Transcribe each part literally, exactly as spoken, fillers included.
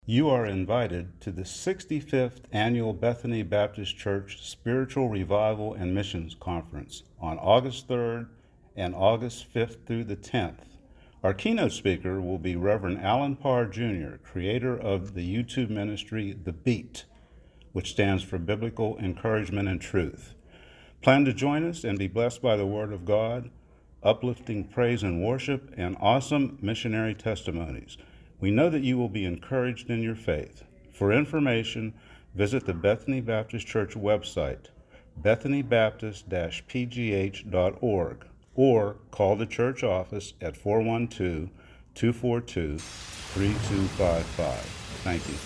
You are invited to the sixty-fifth Annual Bethany Baptist Church Spiritual Revival and Missions Conference on August third and August fifth through the tenth. Our keynote speaker will be Reverend Alan Parr Junior, creator of the YouTube ministry The Beat, which stands for Biblical Encouragement and Truth. Plan to join us and be blessed by the Word of God, uplifting praise and worship, and awesome missionary testimonies. We know that you will be encouraged in your faith. For information, visit the Bethany Baptist Church website, bethany baptist dash p g h dot org, or call the church office at four one two, two four two, three two five five. Thank you.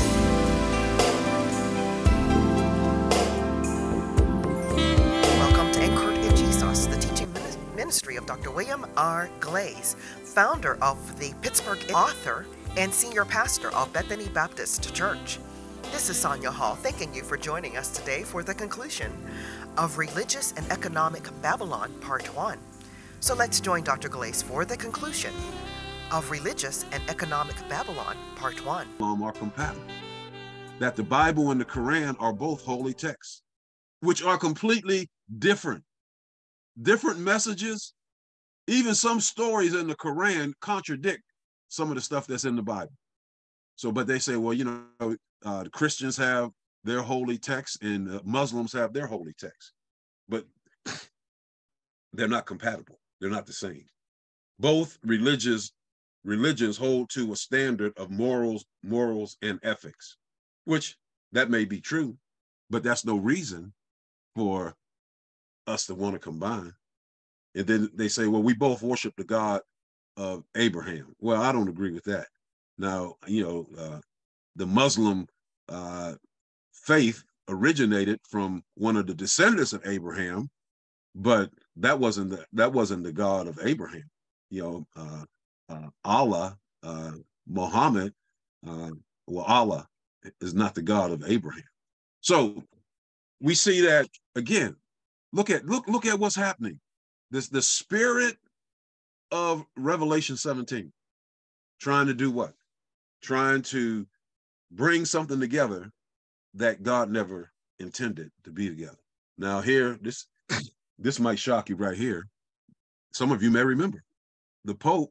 Welcome to Anchored in Jesus, the teaching ministry of Doctor William R. Glaze, founder of the Pittsburgh, author, and senior pastor of Bethany Baptist Church. This is Sonia Hall, thanking you for joining us today for the conclusion of Religious and Economic Babylon, Part one. So let's join Doctor Glaze for the conclusion of Religious and Economic Babylon, Part one. Are compatible. That the Bible and the Quran are both holy texts, which are completely different. Different messages. Even some stories in the Quran contradict some of the stuff that's in the Bible. So, but they say, well, you know, uh, the Christians have their holy text and uh, Muslims have their holy text, but they're not compatible. They're not the same. Both religious religions hold to a standard of morals, morals and ethics, which that may be true, but that's no reason for us to want to combine. And then they say, well, we both worship the God of Abraham. Well, I don't agree with that. Now, you know, uh, the Muslim uh, faith originated from one of the descendants of Abraham, but that wasn't the, that wasn't the God of Abraham. You know, uh, uh, Allah, uh, Muhammad, uh, well, Allah is not the God of Abraham. So we see that again. Look at look look at what's happening. This the spirit of Revelation seventeen, trying to do what? Trying to bring something together that God never intended to be together. Now here, this this might shock you right here. Some of you may remember. The Pope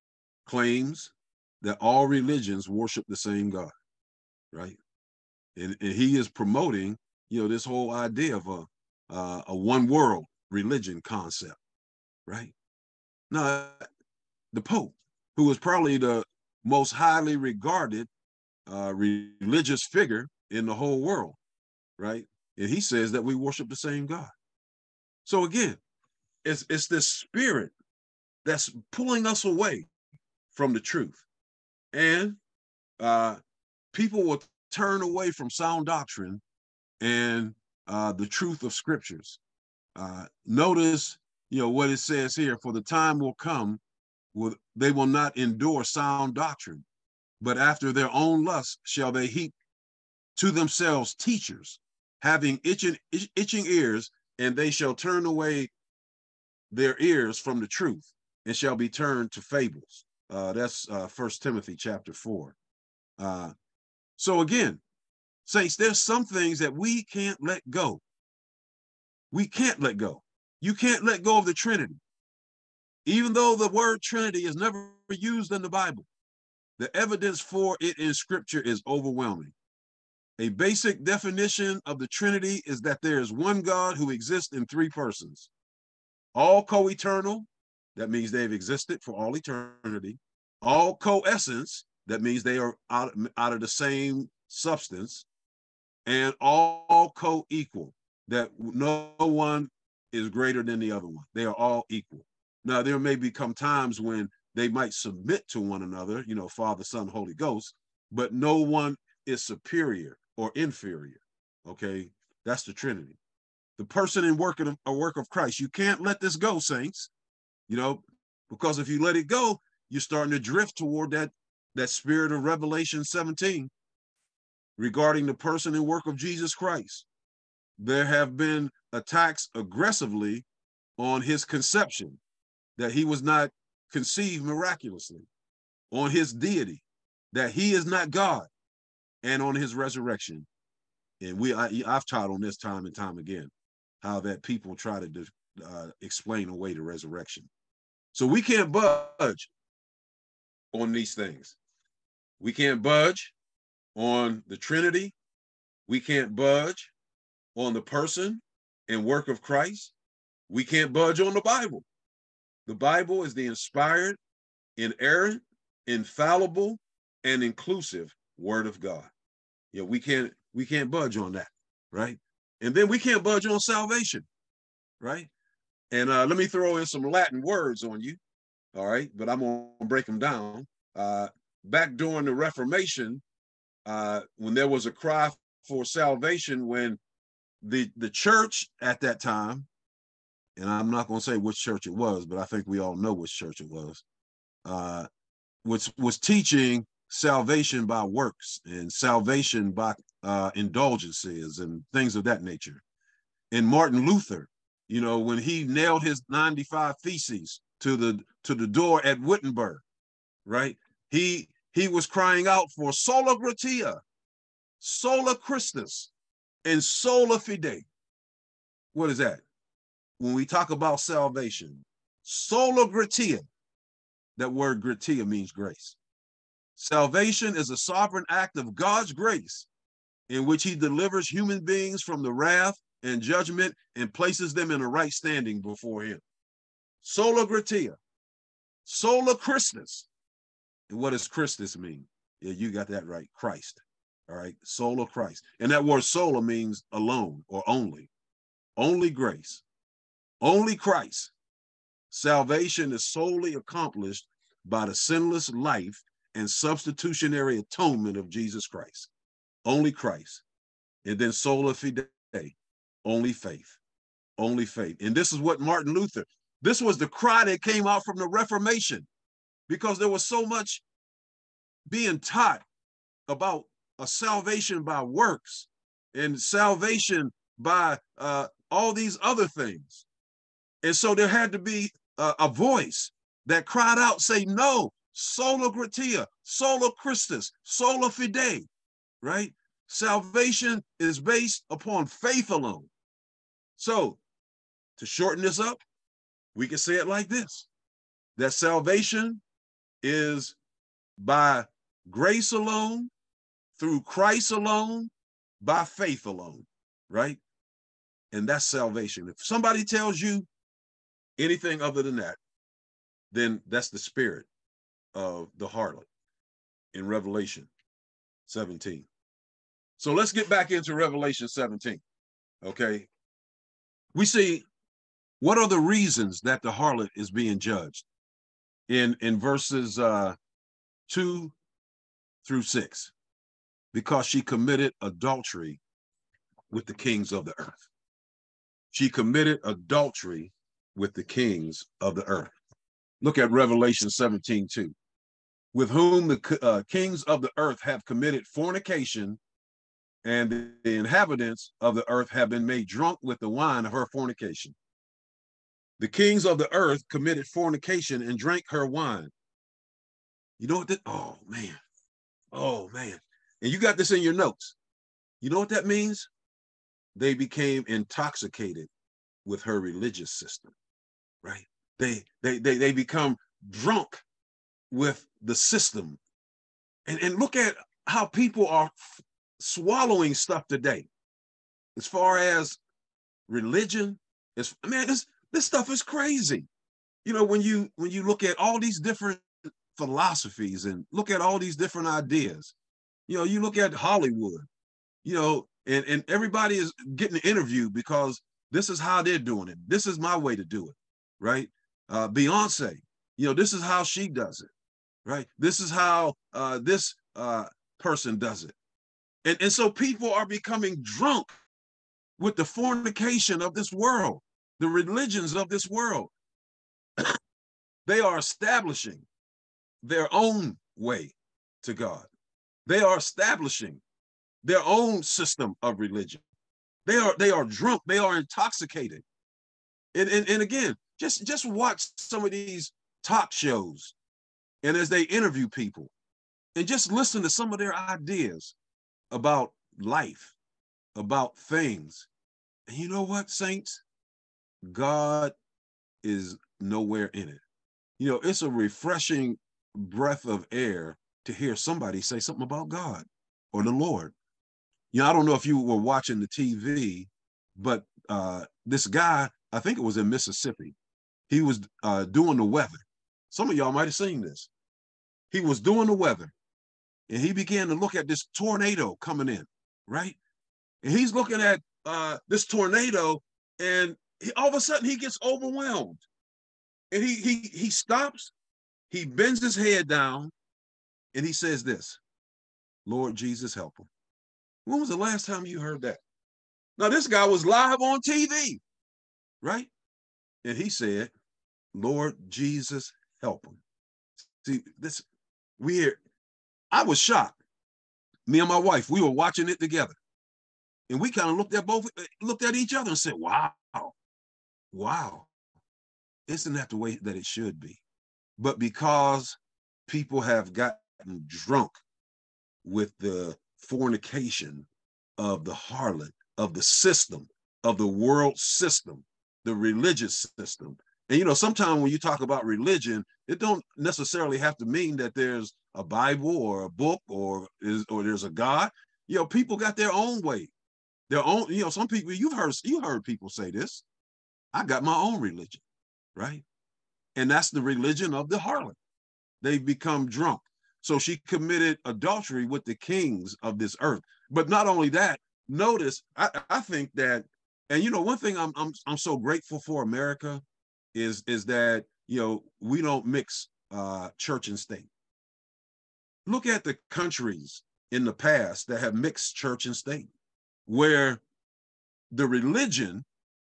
claims that all religions worship the same God, right? And, and he is promoting, you know, this whole idea of a Uh, a one world religion concept, right? Now, the Pope, who was probably the most highly regarded uh, religious figure in the whole world, right? And he says that we worship the same God. So again, it's, it's this spirit that's pulling us away from the truth. And uh, people will turn away from sound doctrine and Uh, the truth of scriptures. Uh, notice, you know, what it says here, for the time will come, will, they will not endure sound doctrine, but after their own lust shall they heap to themselves teachers, having itching, itch, itching ears, and they shall turn away their ears from the truth and shall be turned to fables. Uh, that's uh, First Timothy chapter four. Uh, so again, saints, there's some things that we can't let go. We can't let go. You can't let go of the Trinity. Even though the word Trinity is never used in the Bible, the evidence for it in Scripture is overwhelming. A basic definition of the Trinity is that there is one God who exists in three persons, all co-eternal, that means they've existed for all eternity, all co-essence, that means they are out, out of the same substance, and all co-equal, that no one is greater than the other one. They are all equal. Now, there may become times when they might submit to one another, you know, Father, Son, Holy Ghost, but no one is superior or inferior, okay? That's the Trinity. The person and work of, a work of Christ, you can't let this go, saints, you know, because if you let it go, you're starting to drift toward that, that spirit of Revelation seventeen. Regarding the person and work of Jesus Christ. There have been attacks aggressively on his conception, that he was not conceived miraculously, on his deity, that he is not God, and on his resurrection. And we, I, I've taught on this time and time again, how that people try to uh, explain away the resurrection. So we can't budge on these things. We can't budge on the Trinity. We can't budge on the person and work of Christ. We can't budge on the Bible. The Bible is the inspired, inerrant, infallible, and inclusive word of God. Yeah, we can't we can't budge on that, right? And then we can't budge on salvation, right? And uh, let me throw in some Latin words on you, all right? But I'm gonna break them down. Uh, back during the Reformation, uh, when there was a cry for salvation, when the the church at that time, and I'm not gonna say which church it was, but I think we all know which church it was, uh, was was teaching salvation by works and salvation by uh, indulgences and things of that nature. And Martin Luther, you know, when he nailed his ninety-five Theses to the to the door at Wittenberg, right? He he was crying out for sola gratia, sola Christus, and sola fide. What is that? When we talk about salvation, sola gratia, that word gratia means grace. Salvation is a sovereign act of God's grace in which he delivers human beings from the wrath and judgment and places them in a right standing before him. Sola gratia, sola Christus. And what does Christus mean? Yeah, you got that right, Christ. All right, sola Christ. And that word sola means alone or only. Only grace. Only Christ. Salvation is solely accomplished by the sinless life and substitutionary atonement of Jesus Christ. Only Christ. And then sola fide, only faith. Only faith. And this is what Martin Luther, this was the cry that came out from the Reformation, because there was so much being taught about a salvation by works and salvation by uh, all these other things. And so there had to be a, a voice that cried out, say, no, sola gratia, sola Christus, sola fide, right? Salvation is based upon faith alone. So to shorten this up, we can say it like this, that salvation is by grace alone, through Christ alone, by faith alone, right? And that's salvation. If somebody tells you anything other than that, then that's the spirit of the harlot in Revelation seventeen. So let's get back into Revelation seventeen, okay? We see what are the reasons that the harlot is being judged in, in verses uh, two through six. Because she committed adultery with the kings of the earth. She committed adultery with the kings of the earth. Look at Revelation seventeen two. With whom the uh, kings of the earth have committed fornication, and the, the inhabitants of the earth have been made drunk with the wine of her fornication. The kings of the earth committed fornication and drank her wine. You know what that, oh man, oh man. And you got this in your notes. You know what that means? They became intoxicated with her religious system, right? They, they, they, they become drunk with the system. And, and look at how people are swallowing stuff today. As far as religion, it's, man, this, this stuff is crazy. You know, when you, when you look at all these different philosophies and look at all these different ideas, you know, you look at Hollywood, you know, and, and everybody is getting interviewed because this is how they're doing it. This is my way to do it, right? Uh, Beyonce, you know, this is how she does it, right? This is how uh, this uh, person does it. And, and so people are becoming drunk with the fornication of this world, the religions of this world. They are establishing their own way to God. They are establishing their own system of religion. They are, they are drunk, they are intoxicated. And, and, and again, just, just watch some of these talk shows and as they interview people and just listen to some of their ideas. about life, about things. And you know what, saints? God is nowhere in it. You know, it's a refreshing breath of air to hear somebody say something about God or the Lord. You know, I don't know if you were watching the T V, but uh, this guy, I think it was in Mississippi, he was uh, doing the weather. Some of y'all might have seen this. He was doing the weather, and he began to look at this tornado coming in, right? And he's looking at uh, this tornado, and he, all of a sudden he gets overwhelmed. And he, he, he stops, he bends his head down, and he says this, Lord Jesus, help him. When was the last time you heard that? Now, this guy was live on T V, right? And he said, Lord Jesus, help him. See, this, weird. I was shocked. Me and my wife, we were watching it together. And we kind of looked at both, looked at each other and said, wow, wow. Isn't that the way that it should be? But because people have gotten drunk with the fornication of the harlot, of the system, of the world system, the religious system. And, you know, sometimes when you talk about religion, it don't necessarily have to mean that there's a Bible or a book or is or there's a God. You know, people got their own way, their own, you know, some people, you've heard, you heard people say this, I got my own religion, right? And that's the religion of the harlot. They've become drunk. So she committed adultery with the kings of this earth. But not only that, notice, I, I think that, and you know, one thing I'm, I'm, I'm so grateful for America is, is that, you know, we don't mix uh, church and state. Look at the countries in the past that have mixed church and state, where the religion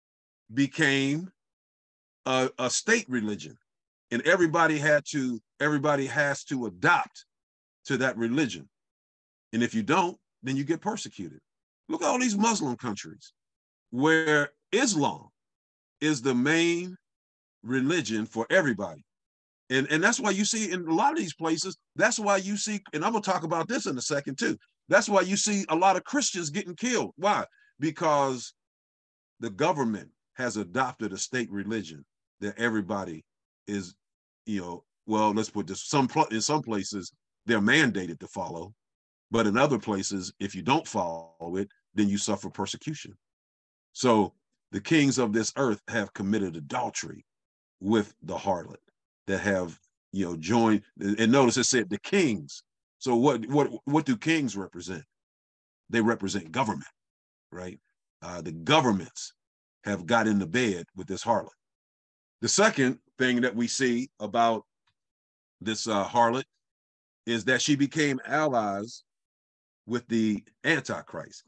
became a, a state religion, and everybody had to, everybody has to adopt to that religion. And if you don't, then you get persecuted. Look at all these Muslim countries where Islam is the main religion for everybody. And, and that's why you see in a lot of these places, that's why you see, and I'm gonna talk about this in a second too, that's why you see a lot of Christians getting killed. Why? Because the government has adopted a state religion that everybody is, you know, well, let's put this, some in some places, they're mandated to follow, but in other places, if you don't follow it, then you suffer persecution. So the kings of this earth have committed adultery with the harlot, that have, you know, joined, and notice it said the kings. So what, what, what do kings represent? They represent government, right? Uh, the governments have got into bed with this harlot. The second thing that we see about this uh, harlot is that she became allies with the Antichrist.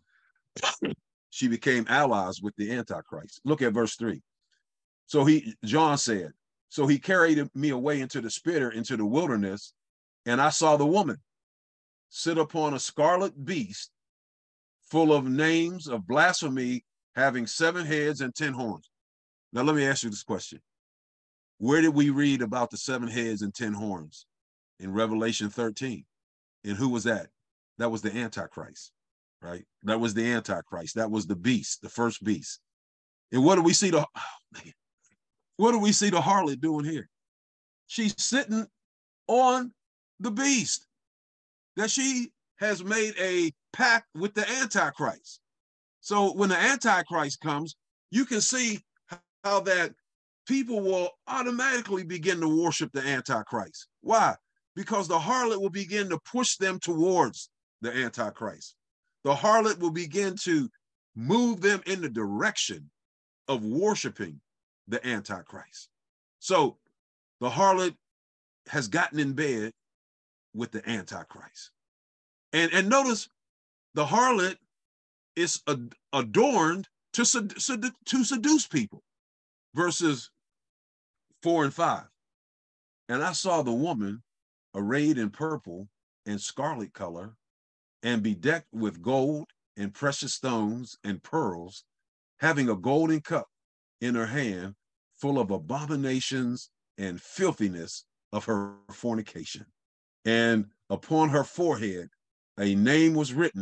She became allies with the Antichrist. Look at verse three. So he, John said, so he carried me away into the spirit, into the wilderness, and I saw the woman sit upon a scarlet beast full of names of blasphemy, having seven heads and ten horns. Now, let me ask you this question. Where did we read about the seven heads and ten horns? In Revelation thirteen. And who was that? That was the Antichrist, right? That was the Antichrist. That was the beast, the first beast. And what do we see the, oh, man, what do we see the harlot doing here? She's sitting on the beast, that she has made a pact with the Antichrist. So when the Antichrist comes, you can see how that people will automatically begin to worship the Antichrist. Why? Because the harlot will begin to push them towards the Antichrist. The harlot will begin to move them in the direction of worshiping the Antichrist. So the harlot has gotten in bed with the Antichrist. And, and notice the harlot is ad adorned to, sed sed to seduce people. Verses four and five. And I saw the woman arrayed in purple and scarlet color, and bedecked with gold and precious stones and pearls, having a golden cup in her hand, full of abominations and filthiness of her fornication. And upon her forehead, a name was written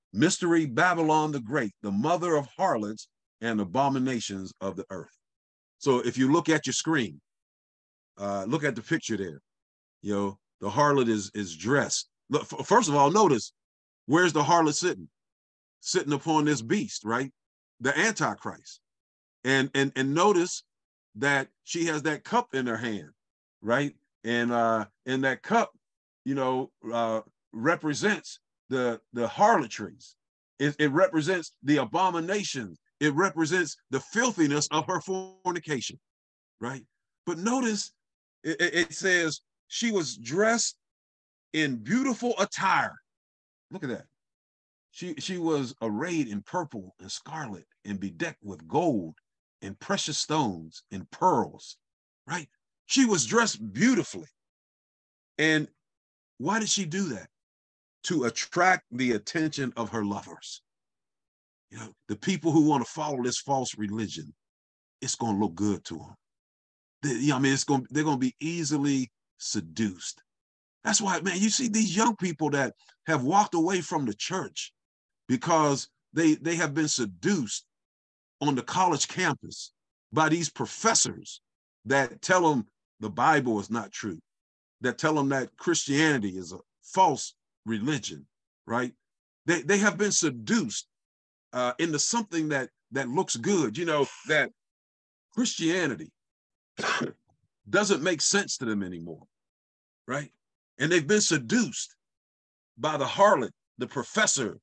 Mystery Babylon the Great, the mother of harlots and abominations of the earth. So if you look at your screen, uh, look at the picture there. You know, the harlot is is dressed. Look, first of all, notice, where's the harlot sitting? Sitting upon this beast, right? The Antichrist. And and and notice that she has that cup in her hand, right? And uh, and that cup, you know, uh, represents the the harlotries. It, it represents the abominations. It represents the filthiness of her fornication, right? But notice it, it says she was dressed in beautiful attire. Look at that. She she was arrayed in purple and scarlet and bedecked with gold and precious stones and pearls, right? She was dressed beautifully. And why did she do that? To attract the attention of her lovers. You know, the people who want to follow this false religion, it's going to look good to them. They, you know, I mean, it's going, they're going to be easily seduced. That's why, man, you see these young people that have walked away from the church because they, they have been seduced on the college campus by these professors that tell them the Bible is not true, that tell them that Christianity is a false religion, right? They, they have been seduced uh, into something that, that looks good, you know, that Christianity doesn't make sense to them anymore, right? And they've been seduced by the harlot, the professor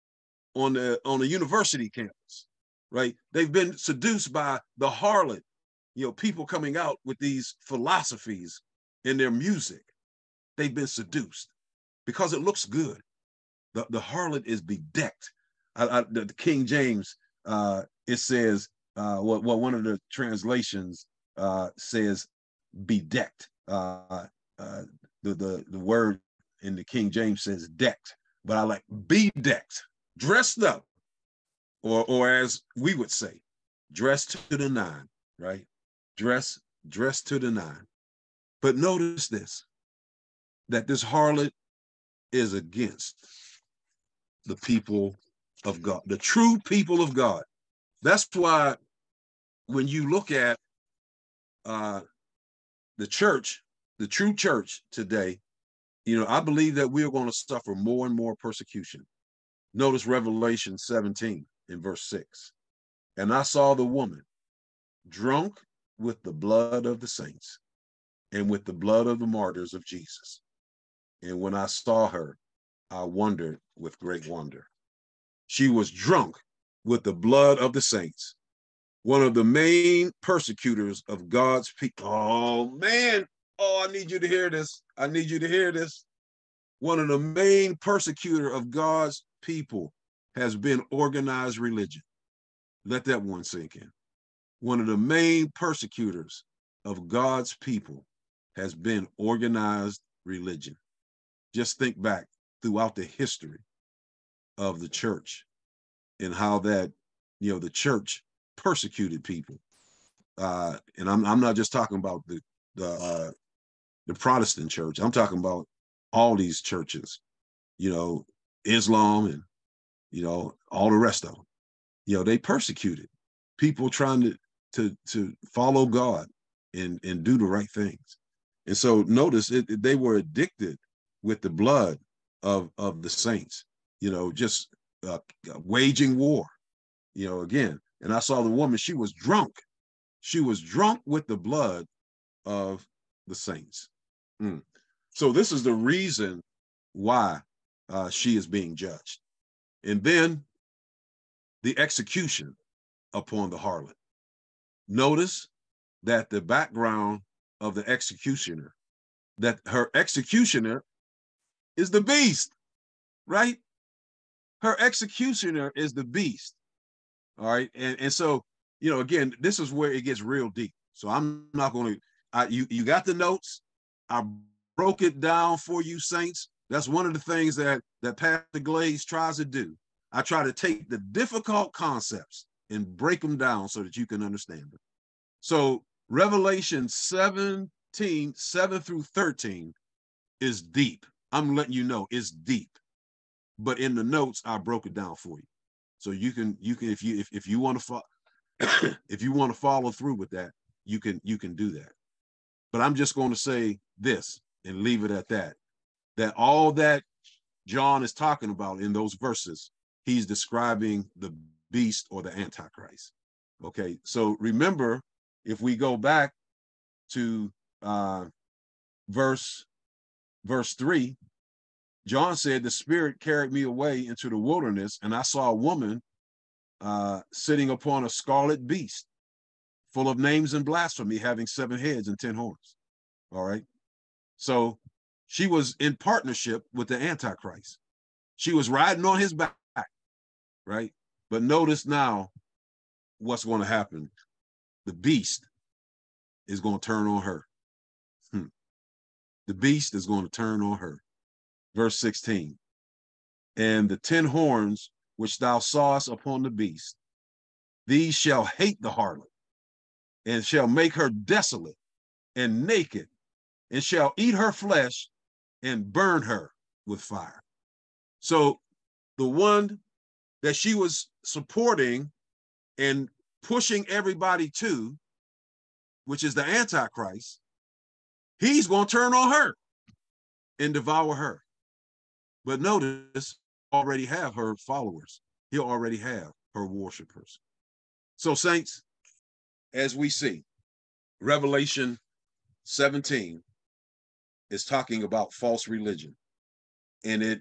on the, on the university campus, right? They've been seduced by the harlot, you know, people coming out with these philosophies in their music. They've been seduced because it looks good. The, the harlot is bedecked. I, I, the, the King James, uh, it says, uh, well, well, one of the translations uh, says bedecked. Uh, uh, the, the, the word in the King James says decked, but I like bedecked, dressed up, or, or as we would say, dressed to the nine, right? Dress, dressed to the nine. But notice this, that this harlot is against the people of God, the true people of God. That's why when you look at uh, the church, the true church today, you know, I believe that we are going to suffer more and more persecution. Notice Revelation seventeen in verse six. And I saw the woman drunk with the blood of the saints and with the blood of the martyrs of Jesus. And when I saw her, I wondered with great wonder. She was drunk with the blood of the saints, one of the main persecutors of God's people. Oh, man. Oh, I need you to hear this. I need you to hear this. One of the main persecutor of God's people has been organized religion. Let that one sink in. One of the main persecutors of God's people has been organized religion. Just think back throughout the history of the church and how that, you know, the church persecuted people. Uh, and I'm, I'm not just talking about the, the, uh, the Protestant church. I'm talking about all these churches, you know, Islam and, you know, all the rest of them. You know, they persecuted people trying to, to, to follow God and, and do the right things. And so notice it, they were addicted with the blood of, of the saints, you know, just uh, waging war, you know, again. And I saw the woman, she was drunk. She was drunk with the blood of the saints. Mm. So this is the reason why uh, she is being judged. And then the execution upon the harlot. Notice that the background of the executioner, that her executioner is the beast, right? Her executioner is the beast, all right? And, and so, you know, again, this is where it gets real deep. So I'm not going to, you, you got the notes. I broke it down for you, saints. That's one of the things that, that Pastor Glaze tries to do. I try to take the difficult concepts and break them down so that you can understand them. So Revelation seventeen, seven through thirteen is deep. I'm letting you know it's deep. but in the notes, I broke it down for you. So you can, you can, if you, if, if you want to, fo- if you want to follow through with that, you can, you can do that. But I'm just going to say this and leave it at that, that all that John is talking about in those verses, he's describing the beast or the Antichrist. Okay. So remember, if we go back to uh, verse, verse three, John said, the Spirit carried me away into the wilderness, and I saw a woman uh, sitting upon a scarlet beast, full of names and blasphemy, having seven heads and ten horns. All right. So she was in partnership with the Antichrist. She was riding on his back, right? But notice now what's going to happen. The beast is going to turn on her. Hmm. The beast is going to turn on her. Verse sixteen, and the ten horns which thou sawest upon the beast, these shall hate the harlot, and shall make her desolate and naked, and shall eat her flesh and burn her with fire. So the one that she was supporting and pushing everybody to, which is the Antichrist, he's going to turn on her and devour her. But notice, already have her followers. He'll already have her worshipers. So saints, as we see, Revelation seventeen is talking about false religion, and it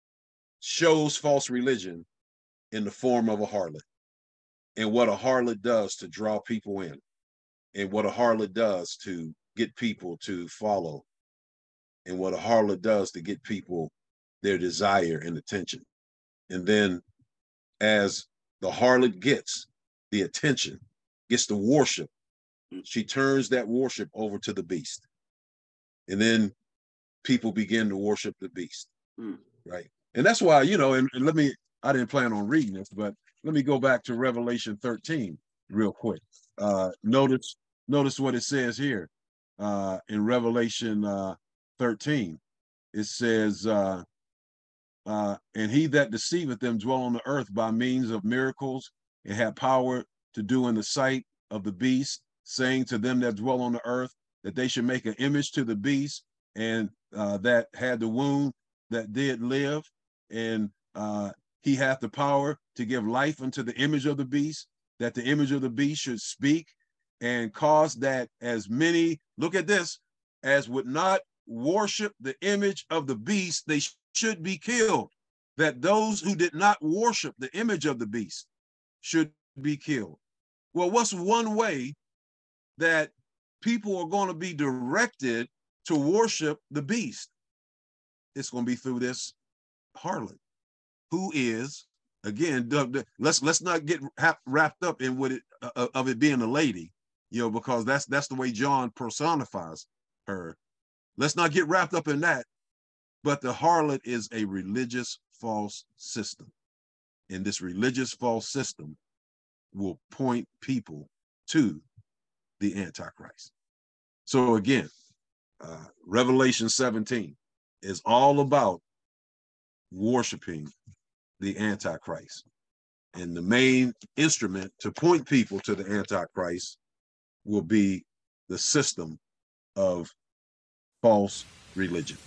shows false religion in the form of a harlot and what a harlot does to draw people in and what a harlot does to get people to follow and what a harlot does to get people their desire and attention. And then as the harlot gets the attention, gets the worship, she turns that worship over to the beast. And then people begin to worship the beast, mm. right? And that's why, you know, and, and let me, I didn't plan on reading this, but let me go back to Revelation thirteen real quick. Uh, notice, notice what it says here uh, in Revelation uh, thirteen. It says, uh, uh, and he that deceiveth them dwell on the earth by means of miracles, and had power to do in the sight of the beast, saying to them that dwell on the earth that they should make an image to the beast, and uh, that had the wound that did live, and uh, he hath the power to give life unto the image of the beast, that the image of the beast should speak, and cause that as many, look at this, as would not worship the image of the beast, they sh should be killed, that those who did not worship the image of the beast should be killed. Well, what's one way that people are going to be directed to worship the beast? It's going to be through this harlot, who is, again, let's let's not get wrapped up in what it uh, of it being a lady, you know, because that's that's the way John personifies her. Let's not get wrapped up in that. But the harlot is a religious false system, and this religious false system will point people to the Antichrist. So again, uh, Revelation seventeen is all about worshiping the Antichrist. And the main instrument to point people to the Antichrist will be the system of false religion.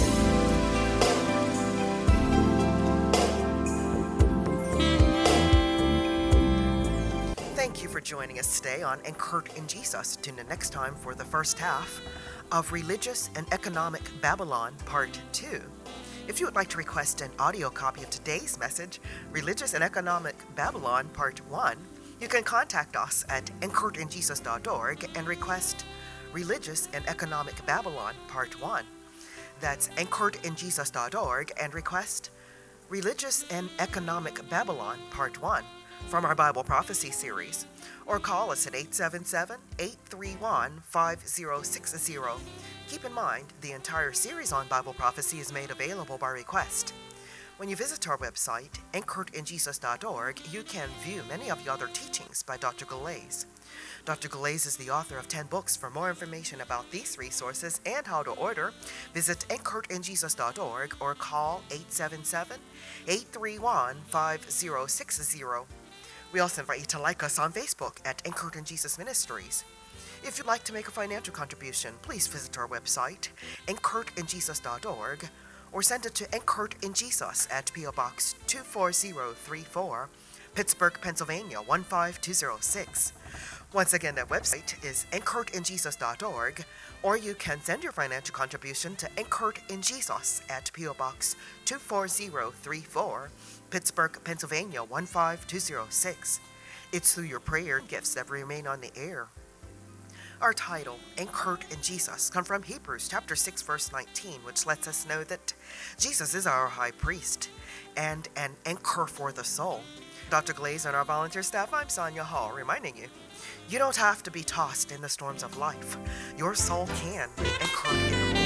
Thank you for joining us today on Anchored in Jesus. Tune in next time for the first half of Religious and Economic Babylon, Part two. If you would like to request an audio copy of today's message, Religious and Economic Babylon, Part one, you can contact us at anchored in jesus dot org and request Religious and Economic Babylon, Part one. That's anchored in jesus dot org and request Religious and Economic Babylon, Part one. From our Bible Prophecy series, or call us at eight seven seven, eight three one, five zero six zero. Keep in mind, the entire series on Bible prophecy is made available by request. When you visit our website, anchored in jesus dot org, you can view many of the other teachings by Doctor Galais. Doctor Galais is the author of ten books. For more information about these resources and how to order, visit anchored in jesus dot org or call eight seven seven, eight three one, five zero six zero. We also invite you to like us on Facebook at Anchored in Jesus Ministries. If you'd like to make a financial contribution, please visit our website, anchored in jesus dot org, or send it to Anchored in Jesus at P O Box two four zero three four, Pittsburgh, Pennsylvania one five two zero six. Once again, that website is anchored in jesus dot org, or you can send your financial contribution to Anchored in Jesus at P O Box two four zero three four, Pittsburgh, Pennsylvania one five two zero six. It's through your prayer gifts that remain on the air. Our title, Anchored in Jesus, comes from Hebrews chapter six, verse nineteen, which lets us know that Jesus is our high priest and an anchor for the soul. Doctor Galais and our volunteer staff, I'm Sonia Hall, reminding you, you don't have to be tossed in the storms of life. Your soul can be anchored in the Lord.